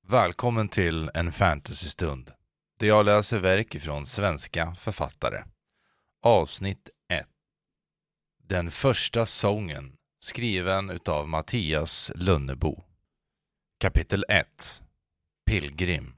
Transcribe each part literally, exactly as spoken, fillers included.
Välkommen till en fantasystund, där jag läser verk ifrån svenska författare. Avsnitt ett. Den första sången, skriven utav Mattias Lönnebo. Kapitel ett. Pilgrim.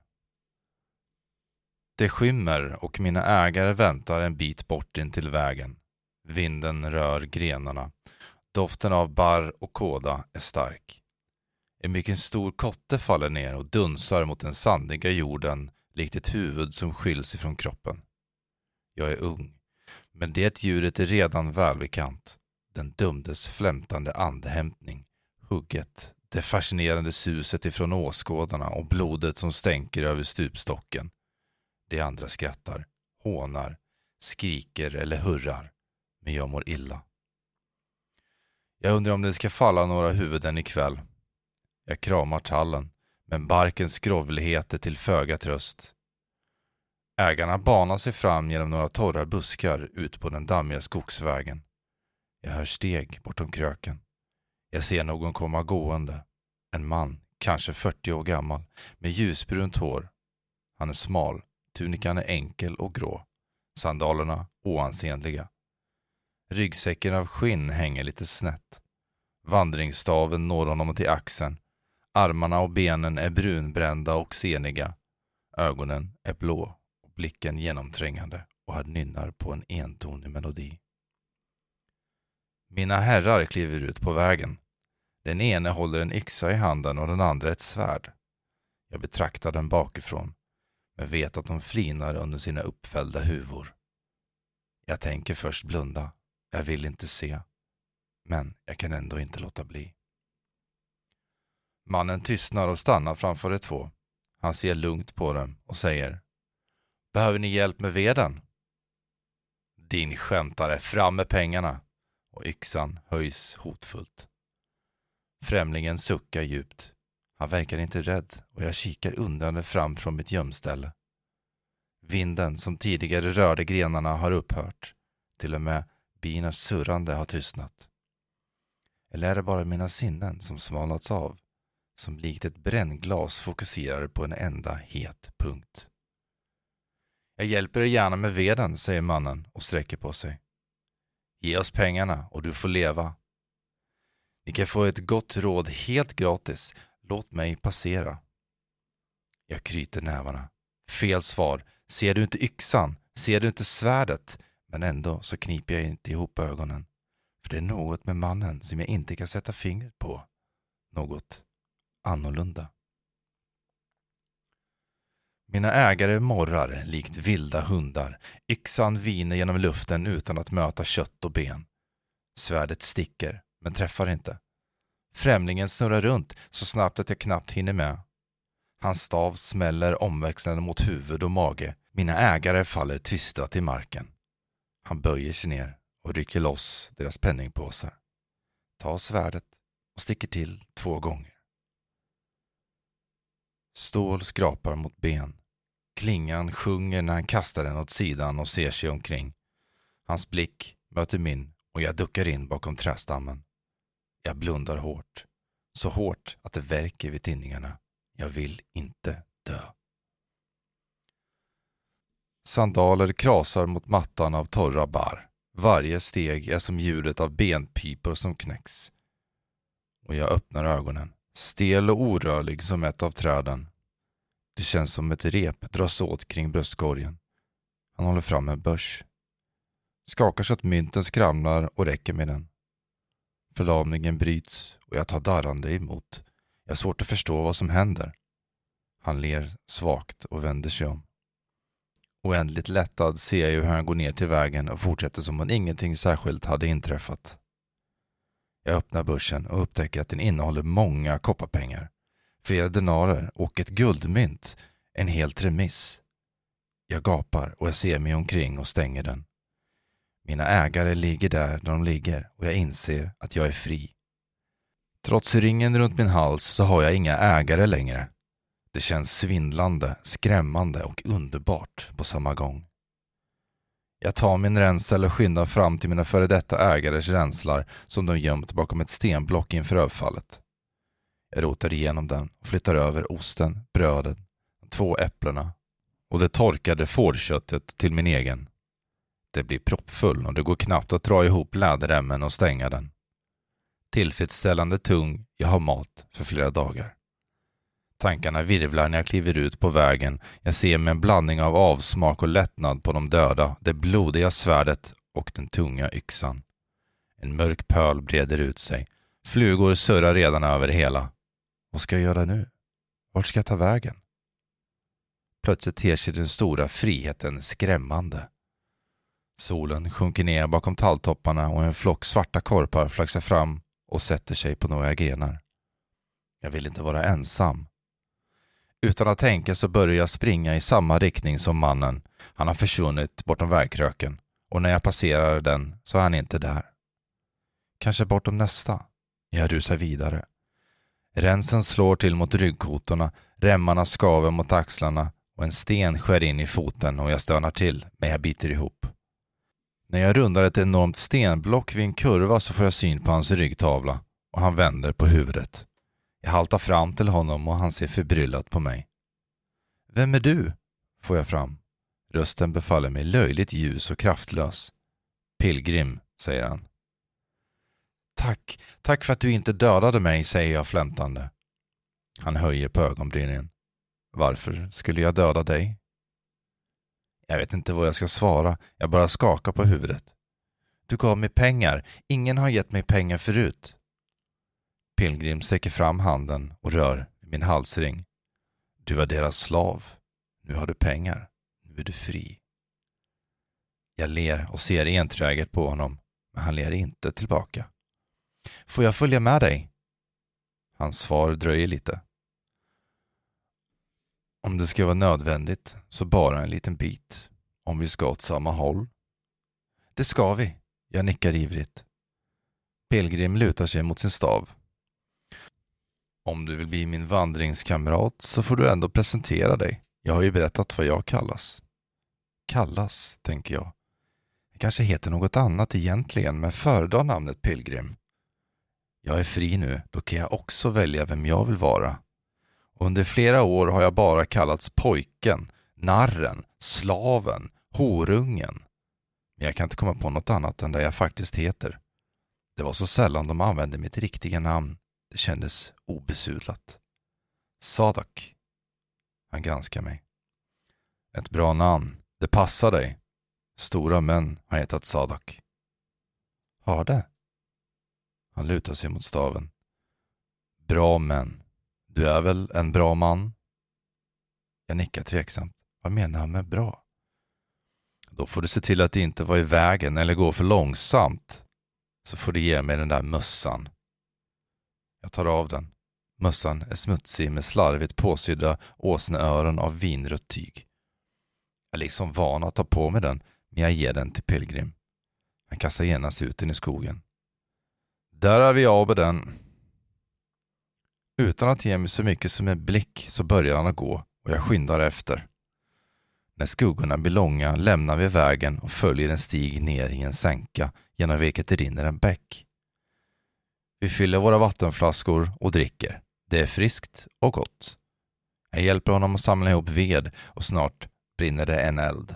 Det skymmer och mina ägare väntar en bit bort in till vägen. Vinden rör grenarna. Doften av barr och kåda är stark. En mycket stor kotte faller ner och dunsar mot den sandiga jorden likt ett huvud som skiljs ifrån kroppen. Jag är ung, men det djuret är redan välbekant. Den dömdes flämtande andhämtning, hugget, det fascinerande suset ifrån åskådarna och blodet som stänker över stupstocken. De andra skrattar, hånar, skriker eller hurrar, men jag mår illa. Jag undrar om det ska falla några huvuden ikväll. Jag kramar tallen, men barkens skrovlighet är till föga tröst. Ägarna banar sig fram genom några torra buskar ut på den dammiga skogsvägen. Jag hör steg bortom kröken. Jag ser någon komma gående. En man, kanske fyrtio år gammal, med ljusbrunt hår. Han är smal, tunikan är enkel och grå. Sandalerna oansenliga. Ryggsäcken av skinn hänger lite snett. Vandringsstaven når honom till axeln. Armarna och benen är brunbrända och seniga. Ögonen är blå och blicken genomträngande och han nynnar på en entonig melodi. Mina herrar kliver ut på vägen. Den ene håller en yxa i handen och den andra ett svärd. Jag betraktar den bakifrån, men vet att de flinar under sina uppfällda huvor. Jag tänker först blunda. Jag vill inte se. Men jag kan ändå inte låta bli. Mannen tystnar och stannar framför de två. Han ser lugnt på dem och säger: Behöver ni hjälp med veden? Din skämtare, fram med pengarna. Och yxan höjs hotfullt. Främlingen suckar djupt. Han verkar inte rädd och jag kikar undrande fram från mitt gömställe. Vinden som tidigare rörde grenarna har upphört. Till och med binas surrande har tystnat. Eller är det bara mina sinnen som smalats av, som likt ett brännglas fokuserar på en enda het punkt? Jag hjälper dig gärna med veden, säger mannen och sträcker på sig. Ge oss pengarna och du får leva. Ni kan få ett gott råd helt gratis. Låt mig passera. Jag kryter nävarna. Fel svar. Ser du inte yxan? Ser du inte svärdet? Men ändå så kniper jag inte ihop ögonen. För det är något med mannen som jag inte kan sätta fingret på. Något annorlunda. Mina ägare morrar likt vilda hundar. Yxan viner genom luften utan att möta kött och ben. Svärdet sticker, men träffar inte. Främlingen snurrar runt så snabbt att jag knappt hinner med. Hans stav smäller omväxlande mot huvud och mage. Mina ägare faller tysta till marken. Han böjer sig ner och rycker loss deras penningpåsar. Tar svärdet och sticker till två gånger. Stål skrapar mot ben. Klingan sjunger när han kastar den åt sidan och ser sig omkring. Hans blick möter min och jag duckar in bakom trästammen. Jag blundar hårt. Så hårt att det värker vid tinningarna. Jag vill inte dö. Sandaler krasar mot mattan av torra barr. Varje steg är som ljudet av benpipor som knäcks. Och jag öppnar ögonen. Stel och orörlig som ett av träden. Det känns som ett rep dras åt kring bröstkorgen. Han håller fram en börs. Skakar så att mynten skramlar och räcker med den. Förlamningen bryts och jag tar darrande emot. Jag har svårt att förstå vad som händer. Han ler svagt och vänder sig om. Oändligt lättad ser jag hur han går ner till vägen och fortsätter som om ingenting särskilt hade inträffat. Jag öppnar börsen och upptäcker att den innehåller många kopparpengar. Flera denarer och ett guldmynt. En helt remiss. Jag gapar och jag ser mig omkring och stänger den. Mina ägare ligger där där de ligger och jag inser att jag är fri. Trots ringen runt min hals så har jag inga ägare längre. Det känns svindlande, skrämmande och underbart på samma gång. Jag tar min ränsel och skyndar fram till mina före detta ägares ränslar som de gömt bakom ett stenblock inför överfallet. Jag rotar igenom den och flyttar över osten, brödet, två äpplena och det torkade fårköttet till min egen. Det blir proppfull och det går knappt att dra ihop läderremmen och stänga den. Tillfredsställande tung, jag har mat för flera dagar. Tankarna virvlar när jag kliver ut på vägen. Jag ser med en blandning av avsmak och lättnad på de döda, det blodiga svärdet och den tunga yxan. En mörk pöl breder ut sig. Flugor surrar redan över hela. Vad ska jag göra nu? Vart ska jag ta vägen? Plötsligt ter sig den stora friheten skrämmande. Solen sjunker ner bakom talltopparna och en flock svarta korpar flaxar fram och sätter sig på några grenar. Jag vill inte vara ensam. Utan att tänka så börjar jag springa i samma riktning som mannen. Han har försvunnit bortom vägkröken och när jag passerar den så är han inte där. Kanske bortom nästa. Jag rusar vidare. Ränsen slår till mot ryggkotorna, remmarna skaver mot axlarna och en sten skär in i foten och jag stönar till, men jag biter ihop. När jag rundar ett enormt stenblock vid en kurva så får jag syn på hans ryggtavla och han vänder på huvudet. Jag haltar fram till honom och han ser förbryllat på mig. Vem är du? Får jag fram. Rösten befaller mig löjligt ljus och kraftlös. Pilgrim, säger han. Tack, tack för att du inte dödade mig, säger jag flämtande. Han höjer på ögonbrynen. Varför skulle jag döda dig? Jag vet inte vad jag ska svara, jag bara skakar på huvudet. Du gav mig pengar, ingen har gett mig pengar förut. Pilgrim sträcker fram handen och rör min halsring. Du var deras slav, nu har du pengar, nu är du fri. Jag ler och ser enträget på honom, men han ler inte tillbaka. Får jag följa med dig? Hans svar dröjer lite. Om det ska vara nödvändigt så bara en liten bit. Om vi ska åt samma håll. Det ska vi, jag nickar ivrigt. Pilgrim lutar sig mot sin stav. Om du vill bli min vandringskamrat så får du ändå presentera dig. Jag har ju berättat vad jag kallas. Kallas, tänker jag. Jag kanske heter något annat egentligen, men föredrar namnet Pilgrim. Jag är fri nu, då kan jag också välja vem jag vill vara. Under flera år har jag bara kallats pojken, narren, slaven, horungen. Men jag kan inte komma på något annat än det jag faktiskt heter. Det var så sällan de använde mitt riktiga namn. Det kändes obesudlat. Sadak. Han granskar mig. Ett bra namn. Det passar dig. Stora män har hetat Sadak. Har det? Han lutar sig mot staven. Bra män. Du är väl en bra man? Jag nickar tveksamt. Vad menar han med bra? Då får du se till att det inte var i vägen eller gå för långsamt. Så får du ge mig den där mössan. Jag tar av den. Mössan är smutsig med slarvigt påsydda åsneöron av vinrött tyg. Jag är liksom van att ta på mig den, men jag ger den till Pilgrim. Han kastar genast ut den i skogen. Där är vi av med den. Utan att ge mig så mycket som en blick så börjar han att gå och jag skyndar efter. När skuggorna blir långa lämnar vi vägen och följer en stig ner i en sänka genom vilket det rinner en bäck. Vi fyller våra vattenflaskor och dricker. Det är friskt och gott. Jag hjälper honom att samla ihop ved och snart brinner det en eld.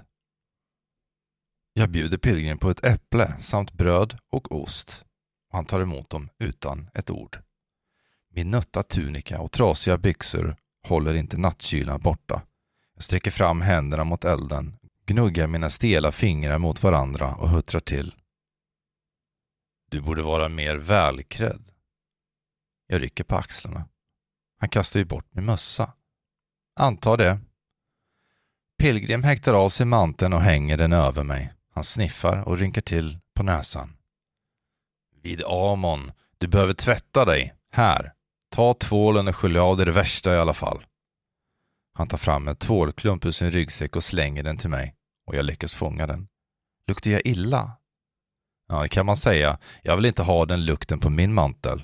Jag bjuder Pilgrim på ett äpple samt bröd och ost. Och han tar emot dem utan ett ord. Min nötta tunika och trasiga byxor håller inte nattkylan borta. Jag sträcker fram händerna mot elden, gnuggar mina stela fingrar mot varandra och huttrar till. Du borde vara mer välklädd. Jag rycker på axlarna. Han kastar ju bort min mössa. Antar det. Pilgrim häktar av sig manteln och hänger den över mig. Han sniffar och rynkar till på näsan. Vid Amon, du behöver tvätta dig. Här, ta tvålen och skölj av det värsta i alla fall. Han tar fram en tvålklump ur sin ryggsäck och slänger den till mig. Och jag lyckas fånga den. Luktar jag illa? Ja, det kan man säga. Jag vill inte ha den lukten på min mantel.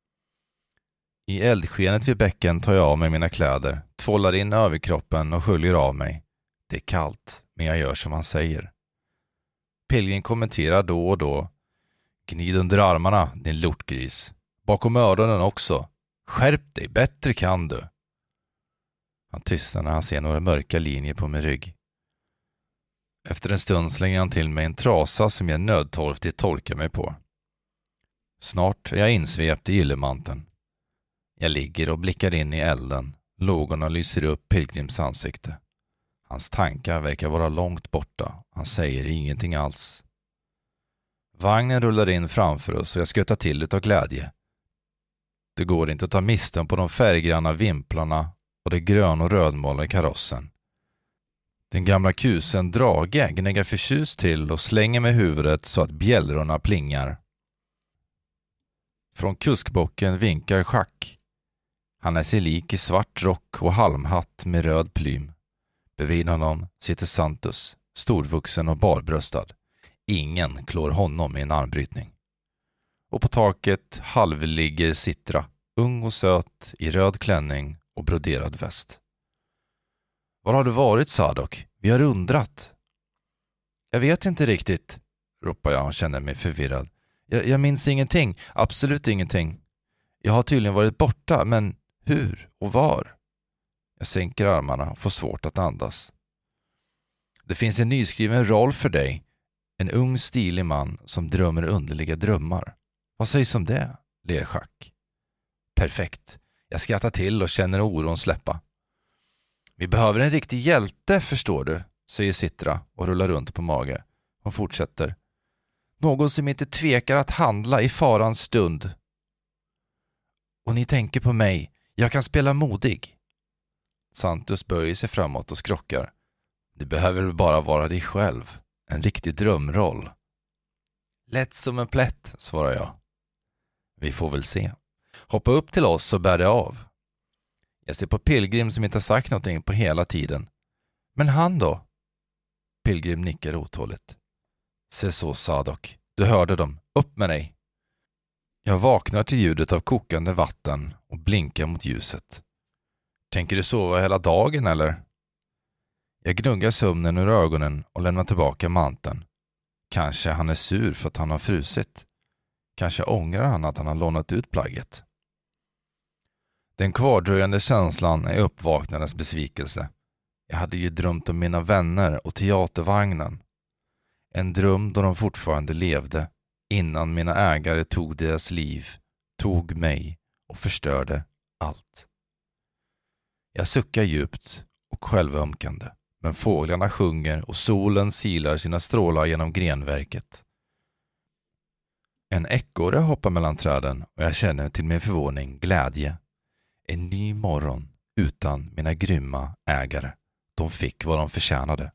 I eldskenet vid bäcken tar jag av mig mina kläder, tvålar in överkroppen och sköljer av mig. Det är kallt, men jag gör som han säger. Pilgrim kommenterar då och då. Gnid under armarna, din lortgris. Bakom öronen också. Skärp dig, bättre kan du. Han tystnar när han ser några mörka linjer på min rygg. Efter en stund slänger han till mig en trasa som jag nödtorftigt torkar mig på. Snart är jag insvept i yllemanteln. Jag ligger och blickar in i elden. Lågorna lyser upp Pilgrims ansikte. Hans tankar verkar vara långt borta. Han säger ingenting alls. Vagnen rullar in framför oss och jag skuttar till utav glädje. Det går inte att ta misten på de färggranna vimplarna och det grön- och rödmålade karossen. Den gamla kusen Drage gnäggar förtjust till och slänger med huvudet så att bjällrorna plingar. Från kuskbocken vinkar Schack. Han är sig lik i svart rock och halmhatt med röd plym. Bredvid honom sitter Santos, storvuxen och barbröstad. Ingen klår honom i en armbrytning. Och på taket halvligger Sittra, ung och söt i röd klänning och broderad väst. Var har du varit, Sadok? Vi har undrat. Jag vet inte riktigt, ropar jag och känner mig förvirrad. Jag, jag minns ingenting, absolut ingenting. Jag har tydligen varit borta, men hur och var? Jag sänker armarna och får svårt att andas. Det finns en nyskriven roll för dig. En ung stilig man som drömmer underliga drömmar. Vad sägs om det? Ler Schack. Perfekt. Jag skrattar till och känner oron släppa. Vi behöver en riktig hjälte, förstår du, säger Sittra och rullar runt på mage. Hon fortsätter. Någon som inte tvekar att handla i farans stund. Och ni tänker på mig. Jag kan spela modig. Santos böjer sig framåt och skrockar. Du behöver väl bara vara dig själv. En riktig drömroll. Lätt som en plätt, svarar jag. Vi får väl se. Hoppa upp till oss och bär det av. Jag ser på Pilgrim som inte har sagt någonting på hela tiden. Men han då? Pilgrim nickar otåligt. Se så, Sadok. Du hörde dem. Upp med dig. Jag vaknar till ljudet av kokande vatten och blinkar mot ljuset. Tänker du sova hela dagen eller? Jag gnuggar sömnen ur ögonen och lämnar tillbaka manteln. Kanske han är sur för att han har frusit. Kanske ångrar han att han har lånat ut plagget. Den kvardröjande känslan är uppvaknandets besvikelse. Jag hade ju drömt om mina vänner och teatervagnen. En dröm då de fortfarande levde innan mina ägare tog deras liv, tog mig och förstörde allt. Jag suckar djupt och självömkande, men fåglarna sjunger och solen silar sina strålar genom grenverket. En ekorre hoppar mellan träden och jag känner till min förvåning glädje. En ny morgon utan mina grymma ägare. De fick vad de förtjänade.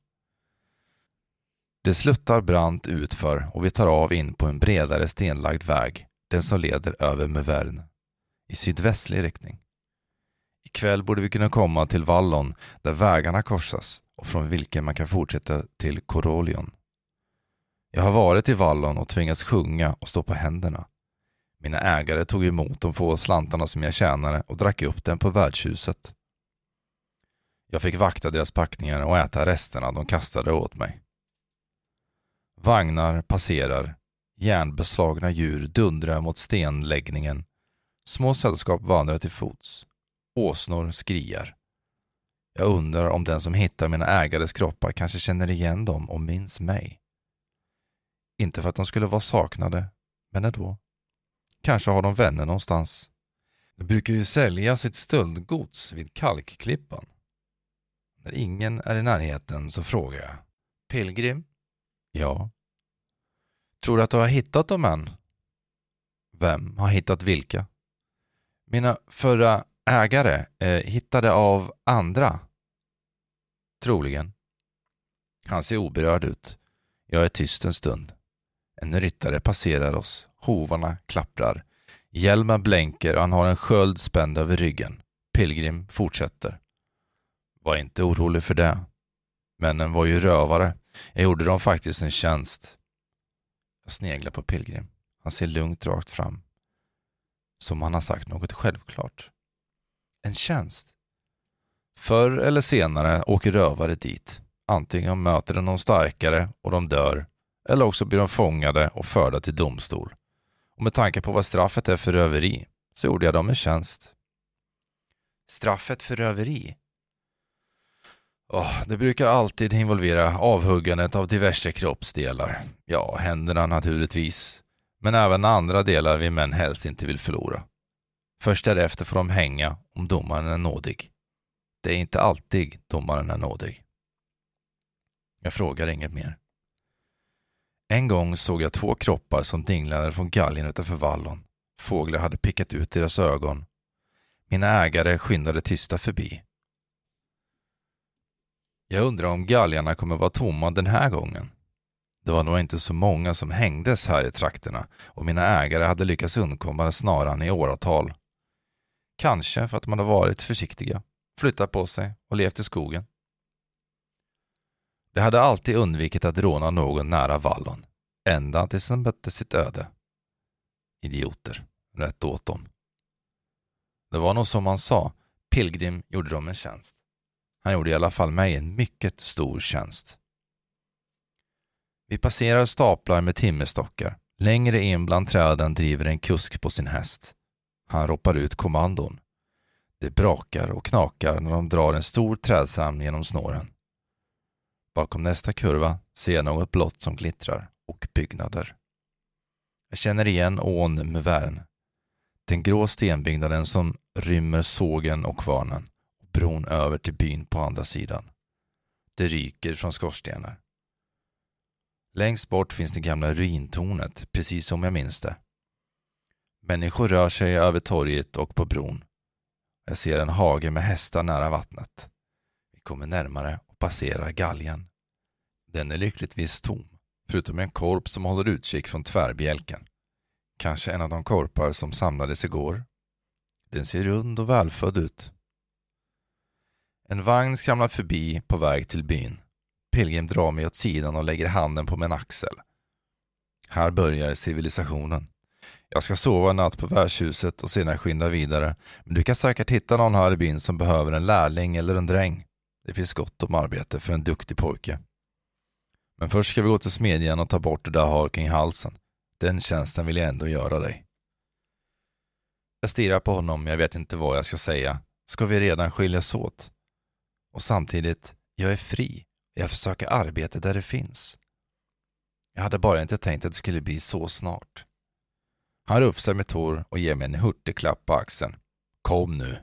Det sluttar brant utför och vi tar av in på en bredare stenlagd väg, den som leder över Mövern, i sydvästlig riktning. Ikväll borde vi kunna komma till Vallon där vägarna korsas och från vilken man kan fortsätta till Korolion. Jag har varit i Vallon och tvingats sjunga och stå på händerna. Mina ägare tog emot de få slantarna som jag tjänade och drack upp den på värdshuset. Jag fick vakta deras packningar och äta resterna de kastade åt mig. Vagnar passerar, järnbeslagna djur dundrar mot stenläggningen, små sällskap vandrar till fots, åsnor skriar. Jag undrar om den som hittar mina ägares kroppar kanske känner igen dem och minns mig. Inte för att de skulle vara saknade, men ändå. Kanske har de vänner någonstans. De brukar ju sälja sitt stöldgods vid Kalkklippan. När ingen är i närheten så frågar jag. Pilgrim? Ja. Tror du att du har hittat dem än? Vem har hittat vilka? Mina förra ägare eh, hittade av andra. Troligen. Han ser oberörd ut. Jag är tyst en stund. En ryttare passerar oss. Hovarna klapprar. Hjälmen blänker och han har en sköld spänd över ryggen. Pilgrim fortsätter. Var inte orolig för det. Männen var ju rövare. Jag gjorde dem faktiskt en tjänst. Jag sneglar på Pilgrim. Han ser lugnt rakt fram. Som han har sagt något självklart. En tjänst. Förr eller senare åker rövare dit. Antingen möter de någon starkare och de dör. Eller också blir de fångade och förda till domstol. Och med tanke på vad straffet är för röveri så gjorde jag dem en tjänst. Straffet för röveri? Oh, det brukar alltid involvera avhuggandet av diverse kroppsdelar. Ja, händerna naturligtvis. Men även andra delar vi män helst inte vill förlora. Först därefter får de hänga om domaren är nådig. Det är inte alltid domaren är nådig. Jag frågar inget mer. En gång såg jag två kroppar som dinglade från galgen utanför vallon. Fåglar hade pickat ut deras ögon. Mina ägare skyndade tysta förbi. Jag undrar om galgarna kommer vara tomma den här gången. Det var nog inte så många som hängdes här i trakterna och mina ägare hade lyckats undkomma snaran i åratal. Kanske för att man hade varit försiktiga, flyttat på sig och levt i skogen. De hade alltid undvikit att råna någon nära vallon, ända tills de mötte sitt öde. Idioter, rätt åt dem. Det var nog som man sa, Pilgrim gjorde dem en tjänst. Han gjorde i alla fall mig en mycket stor tjänst. Vi passerar staplar med timmerstockar. Längre in bland träden driver en kusk på sin häst. Han ropar ut kommandon. Det brakar och knakar när de drar en stor trädsam genom snåren. Bakom nästa kurva ser jag något blått som glittrar och byggnader. Jag känner igen ån med värn. Den grå stenbyggnaden som rymmer sågen och kvarnen och bron över till byn på andra sidan. Det ryker från skorstenar. Längst bort finns det gamla ruintornet, precis som jag minns det. Människor rör sig över torget och på bron. Jag ser en hage med hästar nära vattnet. Vi kommer närmare och passerar galgen. Den är lyckligtvis tom, förutom en korp som håller utkik från tvärbjälken. Kanske en av de korpar som samlades igår. Den ser rund och välfödd ut. En vagn skramlar förbi på väg till byn. Pilgrim drar mig åt sidan och lägger handen på min axel. Här börjar civilisationen. Jag ska sova en natt på värdshuset och sedan skynda vidare. Men du kan säkert hitta någon här i byn som behöver en lärling eller en dräng. Det finns gott om arbete för en duktig pojke. Men först ska vi gå till smedjan och ta bort det där har kring halsen. Den tjänsten vill jag ändå göra dig. Jag stirrar på honom, jag vet inte vad jag ska säga. Ska vi redan skiljas åt? Och samtidigt, jag är fri. Jag försöker arbeta där det finns. Jag hade bara inte tänkt att det skulle bli så snart. Han rufsar med tår och ger mig en hurtig klapp på axeln. Kom nu.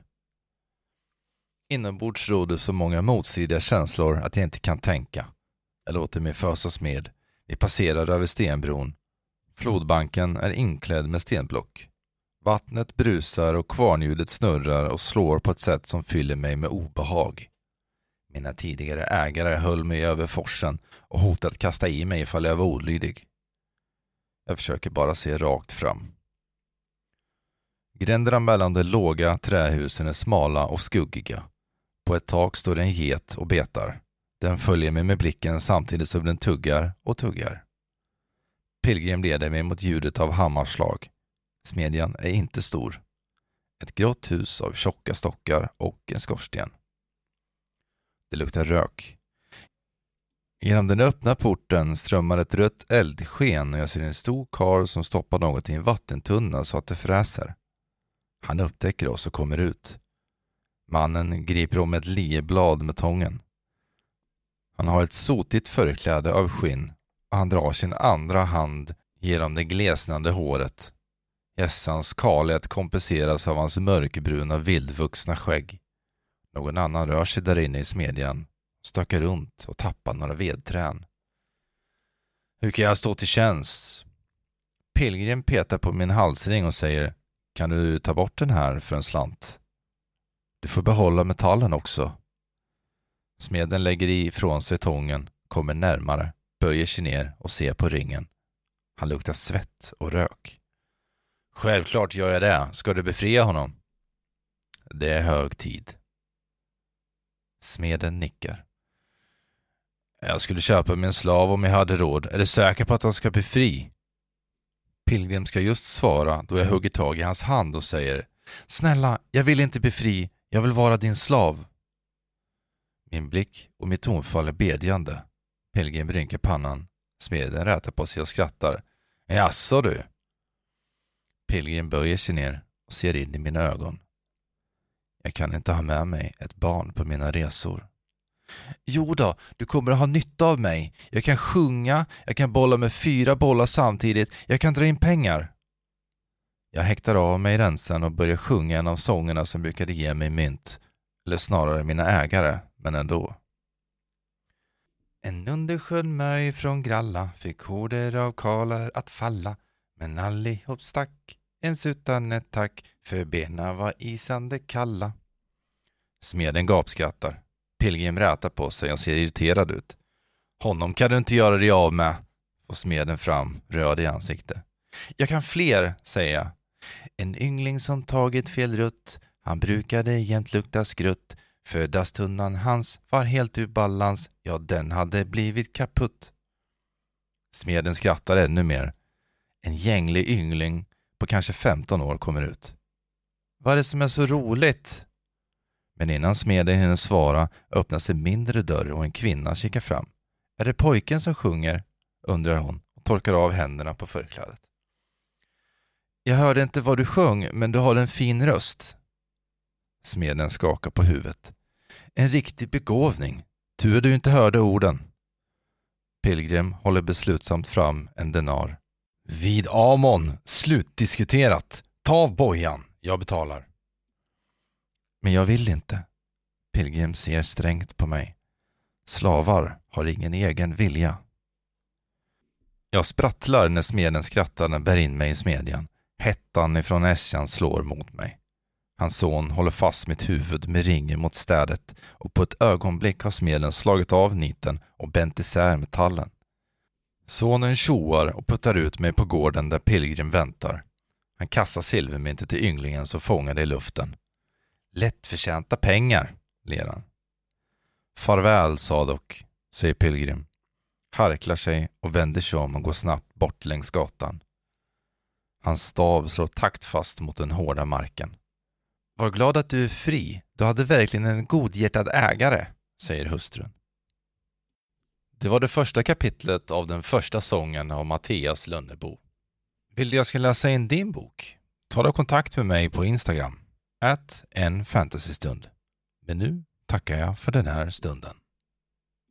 Inombords råder så många motstridiga känslor att jag inte kan tänka. Jag låter mig fösas med. Vi passerar över stenbron. Flodbanken är inklädd med stenblock. Vattnet brusar och kvarnhjulet snurrar och slår på ett sätt som fyller mig med obehag. Mina tidigare ägare höll mig över forsen och hotade att kasta i mig ifall jag var olydig. Jag försöker bara se rakt fram. Gränderna mellan de låga trähusen är smala och skuggiga. På ett tak står en get och betar. Den följer mig med blicken samtidigt som den tuggar och tuggar. Pilgrim leder mig mot ljudet av hammarslag. Smedjan är inte stor. Ett grått hus av tjocka stockar och en skorsten. Det luktar rök. Genom den öppna porten strömmar ett rött eldsken och jag ser en stor karl som stoppar något i en vattentunna så att det fräser. Han upptäcker oss och kommer ut. Mannen griper om ett lieblad med tången. Han har ett sotigt förkläde av skinn och han drar sin andra hand genom det glesnande håret. Gässans kalhet kompenseras av hans mörkbruna vildvuxna skägg. Någon annan rör sig där inne i smedjan, stökar runt och tappar några vedträn. Hur kan jag stå till tjänst? Pilgrim petar på min halsring och säger, kan du ta bort den här för en slant? Du får behålla metallen också. Smeden lägger ifrån sig tången, kommer närmare, böjer sig ner och ser på ringen. Han luktar svett och rök. Självklart gör jag det. Ska du befria honom? Det är hög tid. Smeden nickar. Jag skulle köpa min slav om jag hade råd. Är du säker på att han ska bli fri? Pilgrim ska just svara då jag hugger tag i hans hand och säger, snälla, jag vill inte bli fri. Jag vill vara din slav. Min blick och mitt tonfall är bedjande. Pilgrim rynkar pannan. Smeden rätar på sig och skrattar. Jaså du? Pilgrim böjer sig ner och ser in i mina ögon. Jag kan inte ha med mig ett barn på mina resor. Jo då, du kommer att ha nytta av mig. Jag kan sjunga, jag kan bolla med fyra bollar samtidigt, jag kan dra in pengar. Jag häktar av mig rensen och börjar sjunga en av sångerna som brukade ge mig mynt. Eller snarare mina ägare, men ändå. En underskön möj från Gralla fick horder av karlar att falla, men allihop stack, ens utan ett tack, för bena var isande kalla. Smeden gapskrattar. Pilgrim rätar på sig och ser irriterad ut. Honom kan du inte göra dig av med, och smeden fram, röd i ansikte. Jag kan fler, säger jag. En yngling som tagit fel rutt, han brukade jämt lukta skrutt. Födastunnan hans var helt ur balans, ja den hade blivit kaputt. Smeden skrattar ännu mer. En gänglig yngling på kanske femton år kommer ut. Vad är det som är så roligt? Men innan smeden hinner svara öppnas en mindre dörr och en kvinna kikar fram. Är det pojken som sjunger? Undrar hon och torkar av händerna på förklädet. Jag hörde inte vad du sjöng, men du har en fin röst. Smeden skakar på huvudet. En riktig begåvning. Tur du inte hörde orden. Pilgrim håller beslutsamt fram en denar. Vid Amon, slutdiskuterat. Ta av bojan, jag betalar. Men jag vill inte. Pilgrim ser strängt på mig. Slavar har ingen egen vilja. Jag sprattlar när smeden skrattar bär in mig i smedjan. Hettan ifrån äsjan slår mot mig. Hans son håller fast mitt huvud med ringen mot städet och på ett ögonblick har smeden slagit av niten och bänt isär metallen. Sonen tjoar och puttar ut mig på gården där Pilgrim väntar. Han kastar silvermyntet till ynglingen som fångar det i luften. Lättförtjänta pengar, ler han. Farväl, Sadok, säger Pilgrim. Harklar sig och vänder sig om och går snabbt bort längs gatan. Hans stav slår taktfast mot den hårda marken. Var glad att du är fri. Du hade verkligen en godhjärtad ägare, säger hustrun. Det var det första kapitlet av den första sången av Mattias Lönnebo. Vill du jag ska läsa in din bok? Ta då kontakt med mig på Instagram. At en fantasystund. Men nu tackar jag för den här stunden.